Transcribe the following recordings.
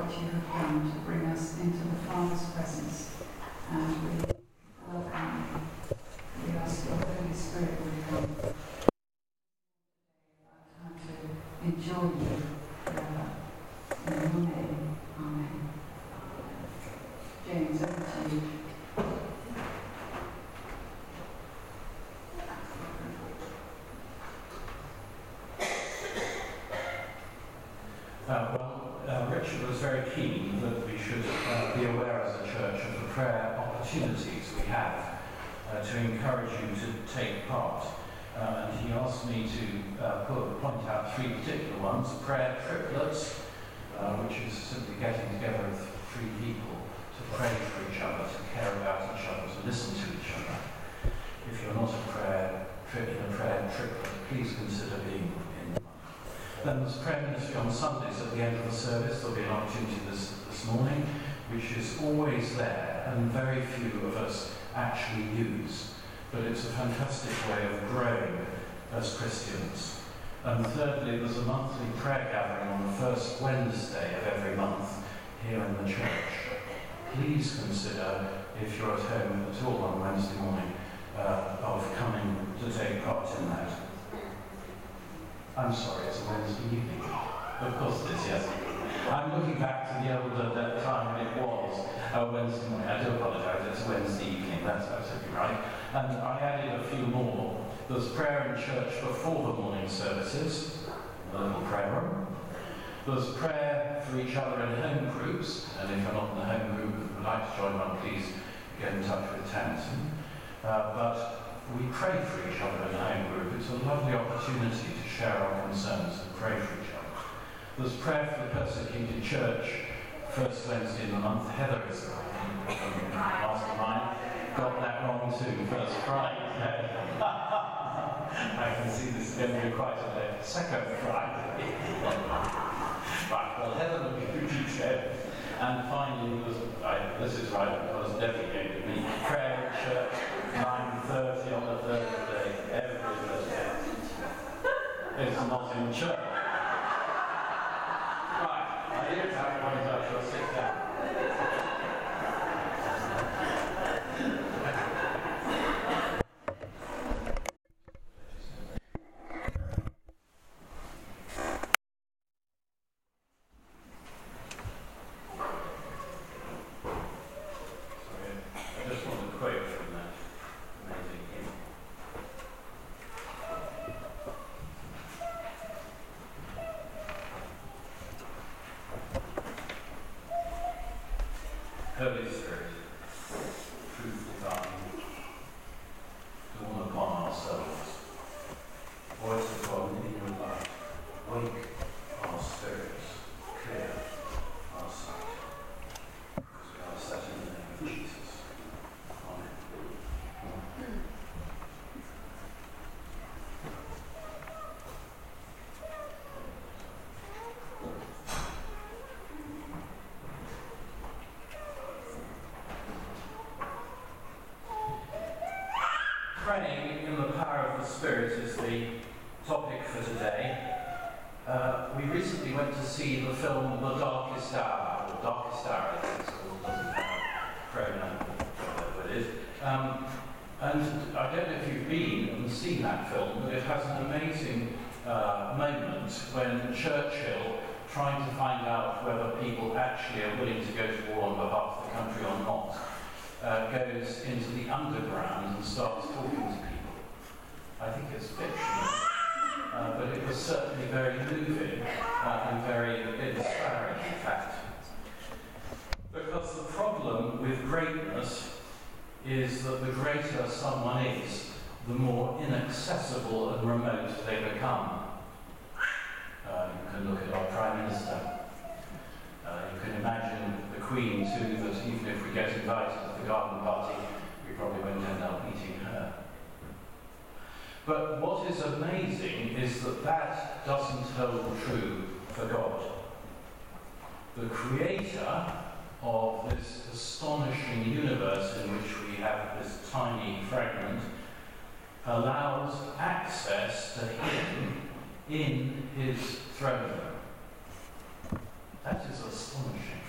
what you have done to bring us into the Father's presence. And we welcome you. We ask your Holy Spirit will come time to enjoy you forever. In your name, Amen. James, over to you. Richard was very keen that we should be aware as a church of the prayer opportunities we have to encourage you to take part. And he asked me to point out three particular ones. Prayer triplets, which is simply getting together with three people to pray for each other, to care about each other, to listen to each other. If you're not a prayer triplet, please consider being in one. Then there's prayer ministry on Sundays at the end of the service. There'll be an opportunity this morning, which is always there, and very few of us actually use. But it's a fantastic way of growing as Christians. And thirdly, there's a monthly prayer gathering on the first Wednesday of every month here in the church. Please consider, if you're at home at all on Wednesday morning, of coming to take part in that. I'm sorry, it's a Wednesday evening. Of course it is, yes. I'm looking back to the older time when it was a Wednesday morning. I do apologise, it's a Wednesday evening, that's absolutely right. And I added a few more. There's prayer in church before the morning services, in the little prayer room. There's prayer for each other in home groups, and if you're not in the home group and would like to join one, please get in touch with Tamsin. But we pray for each other in a home group. It's a lovely opportunity to share our concerns and pray for each other. There's prayer for the persecuted church, first Wednesday in the month. Heather is mastermind. Got that wrong too, first Friday. I can see this is going to be quite a second Friday. Right, well, Heather will be who she said. And finally, this is right because Debbie gave it me, prayer at church, 9:30 on the Thursday, every Thursday. It's not in church. Right, I hear that point, I shall sit down. Holy Spirit, truth divine, dawn upon our souls, voice of God in your light, wake our spirits, clear our sight, because we are set in the name of Jesus. Amen. Praying in the power of the Spirit is the topic for today. We recently went to see the film The Darkest Hour, or Darkest Hour, I think it's called, doesn't have a pronoun, whatever it is. And I don't know if you've been and seen that film, but it has an amazing moment when Churchill, trying to find out whether people actually are willing to go to war on behalf of the country or not, goes into the underground and starts talking to people. I think it's fictional, but it was certainly very moving and very inspiring, in fact. Because the problem with greatness is that the greater someone is, the more inaccessible and remote they become. You can look at our Prime Minister. You can imagine the Queen too, that even if we get invited to the garden party, we probably won't end up meeting her. But what is amazing is that that doesn't hold true for God. The creator of this astonishing universe in which we have this tiny fragment allows access to him in his throne room. That is astonishing.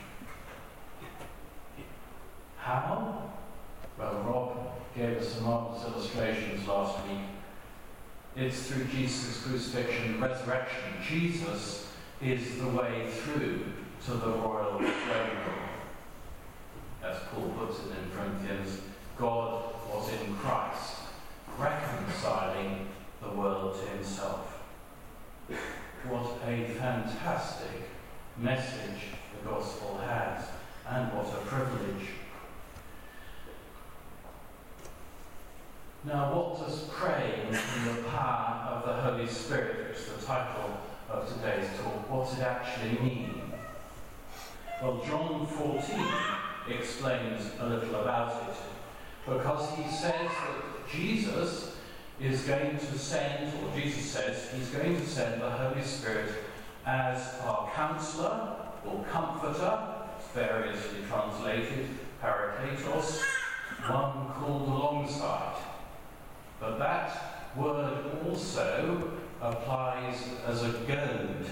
How? Well, Rob gave us some marvelous illustrations last week. It's through Jesus' crucifixion and resurrection. Jesus is the way through to the royal throne room. As Paul puts it in Corinthians, God was in Christ, reconciling the world to himself. What a fantastic message the gospel has, and what a privilege. Now, what does praying in the power of the Holy Spirit, which is the title of today's talk, what it actually mean? Well, John 14 explains a little about it, because he says that Jesus is going to send, or Jesus says he's going to send the Holy Spirit as our counselor or comforter, variously translated, parakletos, one called alongside. But that word also applies as a goad.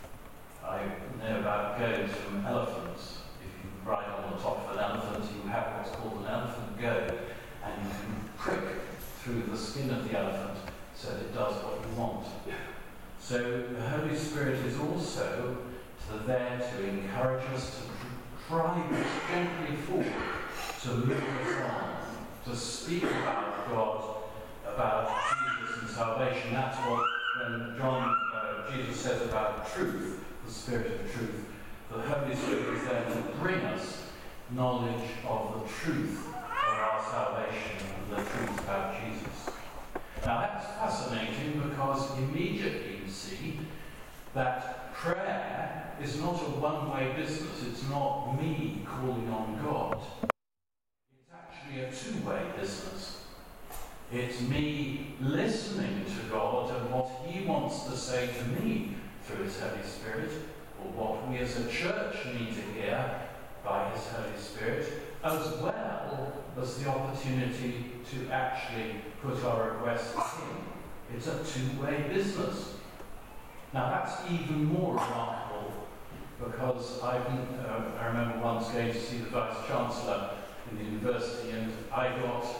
I know about goads from elephants. If you ride on the top of an elephant, you have what's called an elephant goad, and you can prick through the skin of the elephant so that it does what you want. So the Holy Spirit is also there to encourage us, to drive us gently forward, to move us on, to speak about God, about Jesus and salvation. That's what when Jesus says about truth, the Spirit of truth, the Holy Spirit is there to bring us knowledge of the truth of our salvation and the truth about Jesus. Now that's fascinating, because immediately you see that prayer is not a one-way business. It's not me calling on God. It's actually a two-way business. It's me listening to God and what he wants to say to me through his Holy Spirit, or what we as a church need to hear by his Holy Spirit, as well as the opportunity to actually put our requests to him. It's a two-way business. Now that's even more remarkable, because I remember once going to see the Vice-Chancellor in the university, and I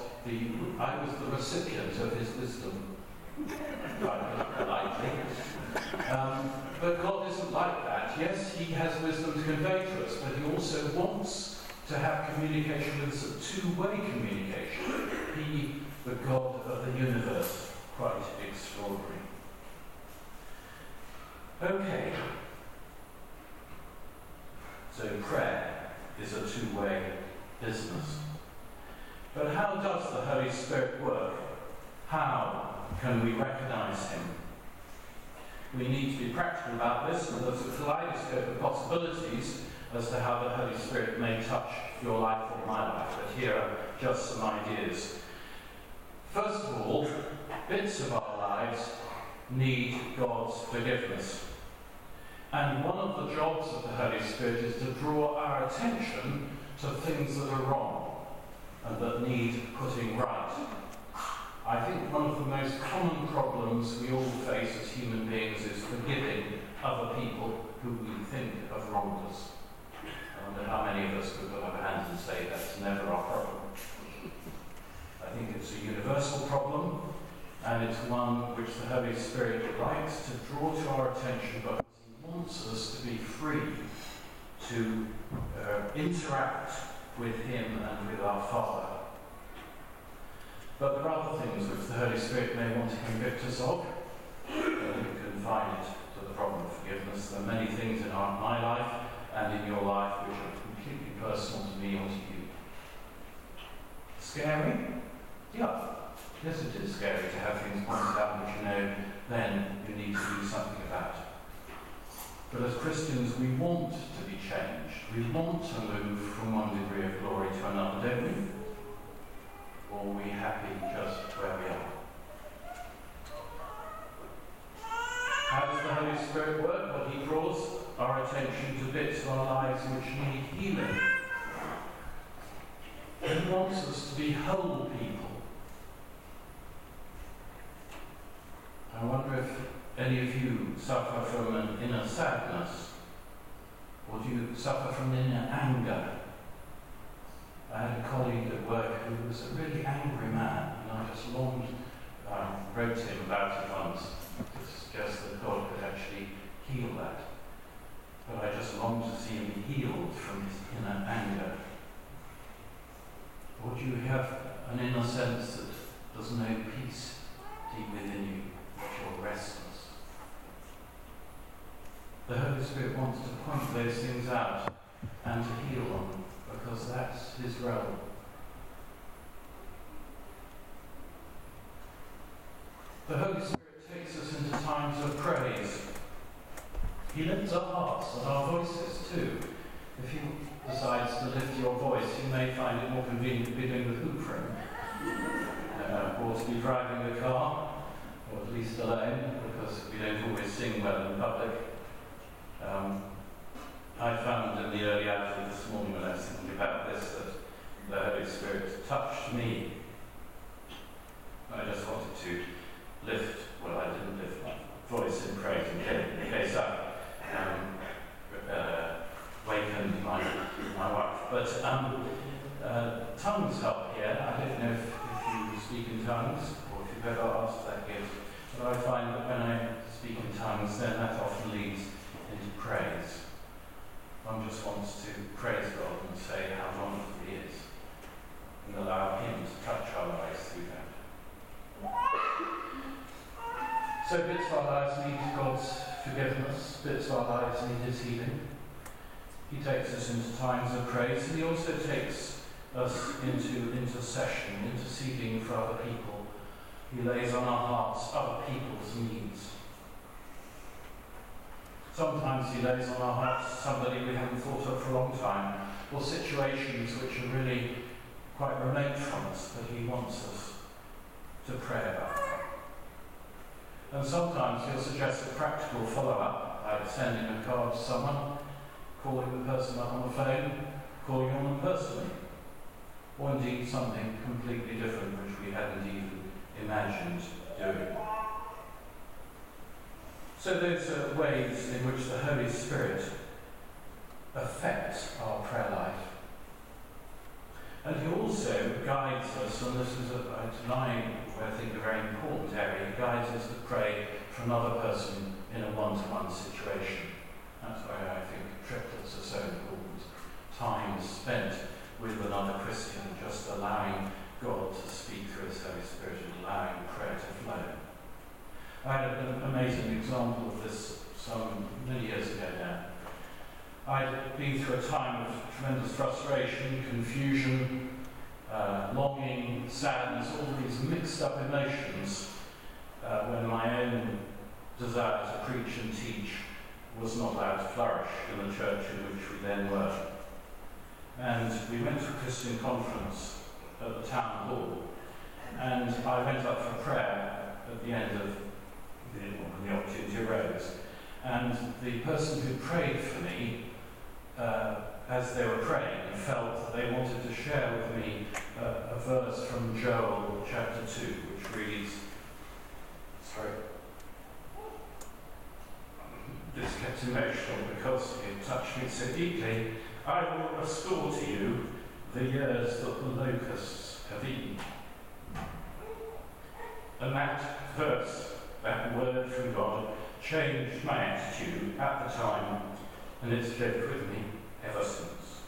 was the recipient of his wisdom, politely. But God isn't like that. Yes, he has wisdom to convey to us, but he also wants to have communication with us, a two-way communication. He, the God of the universe, quite extraordinary. Okay. So prayer is a two-way business. But how does the Holy Spirit work? How can we recognize him? We need to be practical about this, and there's a kaleidoscope of possibilities as to how the Holy Spirit may touch your life or my life. But here are just some ideas. First of all, bits of our lives need God's forgiveness. And one of the jobs of the Holy Spirit is to draw our attention to things that are wrong and that need putting right. I think one of the most common problems we all face as human beings is forgiving other people who we think have wronged us. I wonder how many of us could put up our hands and say that's never our problem. I think it's a universal problem, and it's one which the Holy Spirit likes to draw to our attention, because he wants us to be free to interact with him and with our Father. But there are other things which the Holy Spirit may want to convict us of, and you can find it to the problem of forgiveness. There are many things in my life and in your life which are completely personal to me or to you. Scary? Yeah. Yes, it is scary to have things pointed out which you know then you need to do something about. But as Christians, we want to be changed. We want to move from one degree of glory to another, don't we? Or are we happy just where we are? How does the Holy Spirit work? Well, he draws our attention to bits of our lives which need healing. He wants us to be whole people. I wonder if any of you suffer from an inner sadness, or do you suffer from inner anger? I had a colleague at work who was a really angry man, and I just longed, wrote to him about it once, to suggest that God could actually heal that. But I just longed to see him healed from his inner anger. Or do you have an inner sense that there's no peace deep within you, that you're restless? The Holy Spirit wants to point those things out and to heal them, because that's his role. The Holy Spirit takes us into times of praise. He lifts our hearts and our voices too. If he decides to lift your voice, you may find it more convenient to be doing the hoopering, or to be driving the car, or at least alone, because we don't always sing well in public. I found in the early hours of this morning when I was thinking about this that the Holy Spirit touched me. I just wanted to lift, well, I didn't lift my voice in praise in case I wakened my wife. But tongues help here. I don't know if you speak in tongues or if you've ever asked that gift, but I find that when I speak in tongues, then that often leads into praise. One just wants to praise God and say how wonderful he is, and allow him to touch our lives through that. So bits of our lives need God's forgiveness, bits of our lives need his healing. He takes us into times of praise, and he also takes us into intercession, interceding for other people. He lays on our hearts other people's needs. Sometimes he lays on our hearts somebody we haven't thought of for a long time, or situations which are really quite remote from us, but he wants us to pray about them. And sometimes he'll suggest a practical follow-up, like sending a card to someone, calling the person up on the phone, calling on them personally, or indeed something completely different which we hadn't even imagined doing. So those are ways in which the Holy Spirit affects our prayer life. And he also guides us, and this is I think a very important area, he guides us to pray for another person in a one-to-one situation. That's why I think triplets are so important. Time spent with another Christian, just allowing God to speak through his Holy Spirit and allowing prayer to flow. I had an amazing example of this many years ago now. I'd been through a time of tremendous frustration, confusion, longing, sadness, all these mixed up emotions when my own desire to preach and teach was not allowed to flourish in the church in which we then were. And we went to a Christian conference at the town hall, and I went up for prayer at the end of when the opportunity arose. And the person who prayed for me, as they were praying, felt that they wanted to share with me a verse from Joel chapter 2, which reads, this kept emotional because it touched me so deeply. I will restore to you the years that the locusts have eaten. And that verse, that word from God, changed my attitude at the time, and it's lived with me ever since.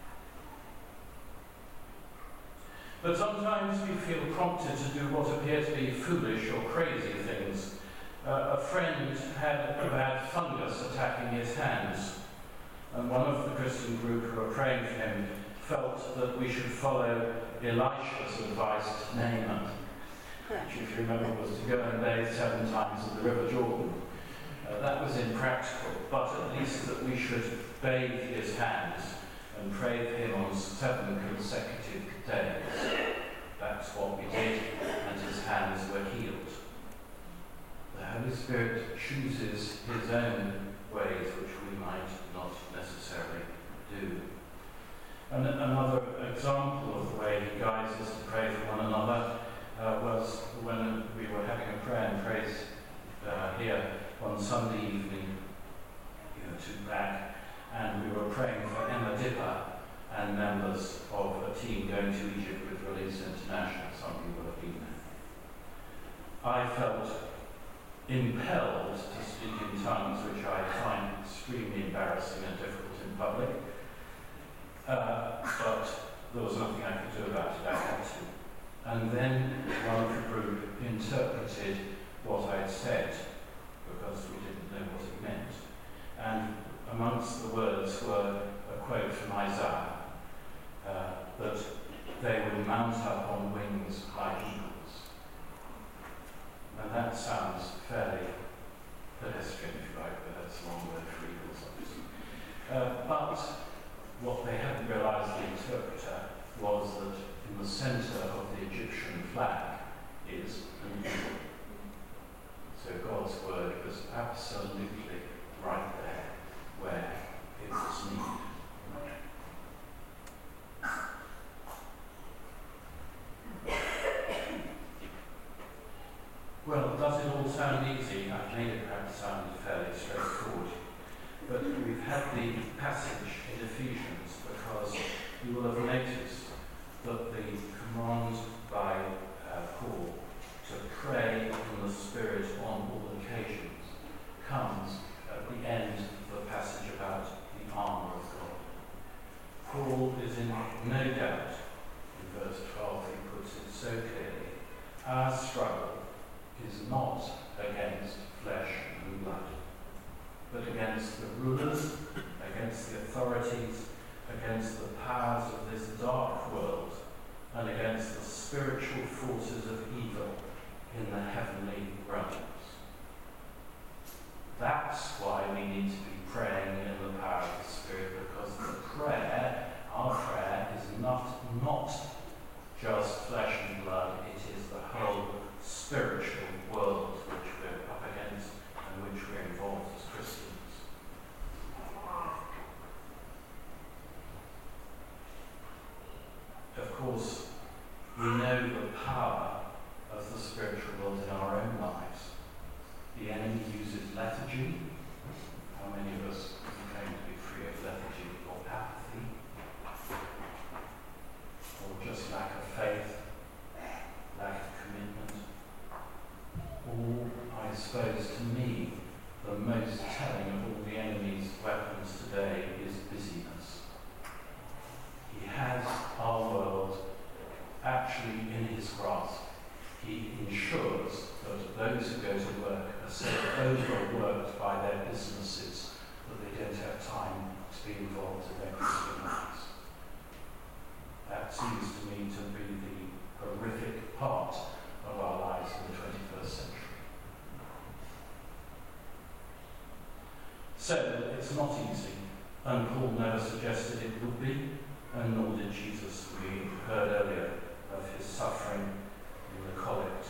But sometimes we feel prompted to do what appear to be foolish or crazy things. A friend had a bad fungus attacking his hands, and one of the Christian group who were praying for him felt that we should follow Elisha's advice to Naaman, which, if you remember, was to go and bathe 7 times in the River Jordan. That was impractical, but at least that we should bathe his hands and pray for him on 7 consecutive days. That's what we did, and his hands were healed. The Holy Spirit chooses his own ways which we might not necessarily do. And another example of the way he guides us to pray for one another was when we were having a prayer and praise here one Sunday evening, 2 back, and we were praying for Emma Dipper and members of a team I felt impelled to speak in tongues, which I find extremely embarrassing and difficult in public. But there was nothing I could do about it. I had to. And then one of the group interpreted what I'd said, because we didn't know what it meant. And amongst the words were a quote from Isaiah, that they would mount up on wings like eagles. And that sounds fairly pedestrian, if you like, but that's a long word for eagles, obviously. But what they hadn't realised, the interpreter, was that in the centre of the Egyptian flag is an eagle. So God's word was absolutely right there where it was needed. Well, does it all sound easy? I've made it perhaps sound fairly straightforward. But we've had the passage in Ephesians because you will have noticed that the command by Paul to pray in the Spirit on all occasions comes at the end of the passage about the armour of God. Paul is in no doubt, in verse 12 he puts it so clearly, our struggle is not against flesh and blood, but against the rulers, against the authorities, against the powers of this dark world, and against the spiritual forces of evil in the heavenly realms. That's why we need to be praying in the power of the Spirit, because the prayer, our prayer, is not just flesh and blood, it is the whole spiritual world which we're up against and which we're involved as Christians. Of course, we know the power of the spiritual world in our own lives. The enemy uses lethargy. How many of us claim to be free of lethargy or apathy? Or just lack of faith, lack of commitment? Or, I suppose, to me, the most telling of all the enemy's weapons today is busyness. He has our world actually in his grasp. He ensures that those who go to work are so overworked by their businesses that they don't have time to be involved in their Christian lives. That seems to me to be the horrific part of our lives in the 21st century. So, it's not easy, and Paul never suggested it would be, and nor did Jesus. We heard earlier of his suffering in the collect.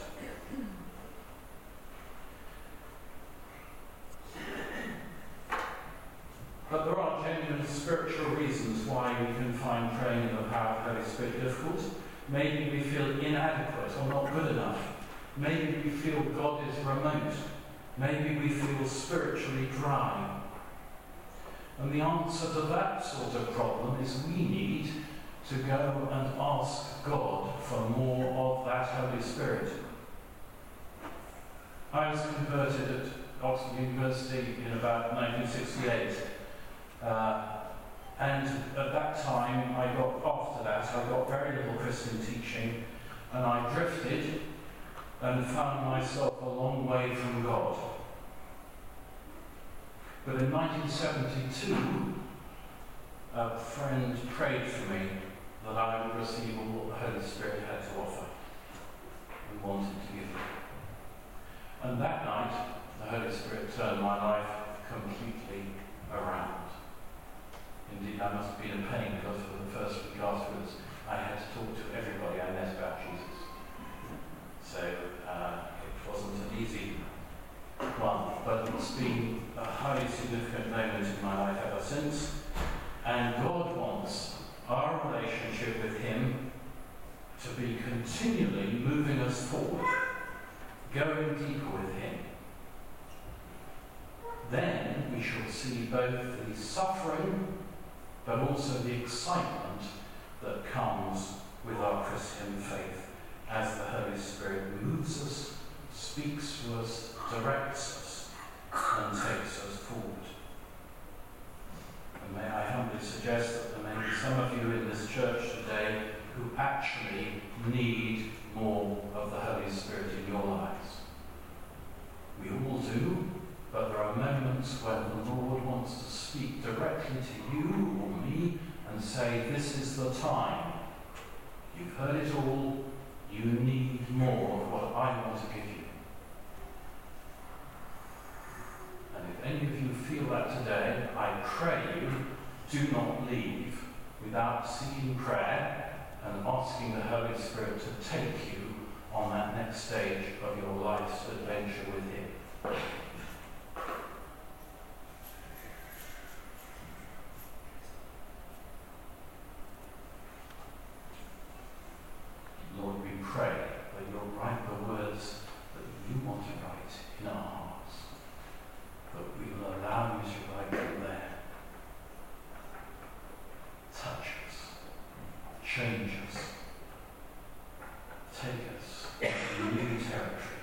But there are genuine spiritual reasons why we can find praying in the power of the Holy Spirit difficult. Maybe we feel inadequate or not good enough. Maybe we feel God is remote. Maybe we feel spiritually dry. And the answer to that sort of problem is we need to go and ask God for more of that Holy Spirit. I was converted at Oxford University in about 1968. And at that time, after that, I got very little Christian teaching, and I drifted and found myself a long way from God. But in 1972, a friend prayed for me that I would receive all the Holy Spirit had to offer and wanted to give me. And that night, the Holy Spirit turned my life completely around. Indeed, I must have been in pain because for the first week afterwards, I had to talk to everybody I met about Jesus. So it wasn't an easy one, but it's been a highly significant moment in my life ever since. And God wants our relationship with Him to be continually moving us forward, going deeper with Him. Then we shall see both the suffering but also the excitement that comes with our Christian faith as the Holy Spirit moves us, speaks to us, directs us, and takes us forward. And may I humbly suggest that there may be some of you in this church today who actually need more of the Holy Spirit in your lives. We all do, but there are moments when the Lord wants to speak directly to you or me and say, this is the time. You've heard it all. You need more of what I want to give you. And if any of you feel that today, I pray you do not leave without seeking prayer and asking the Holy Spirit to take you on that next stage of your life's adventure with Him. Lord, we pray that you'll write the words that you want to write in our hearts, that we will allow you to write them there. Touch us, change us, take us into new territory.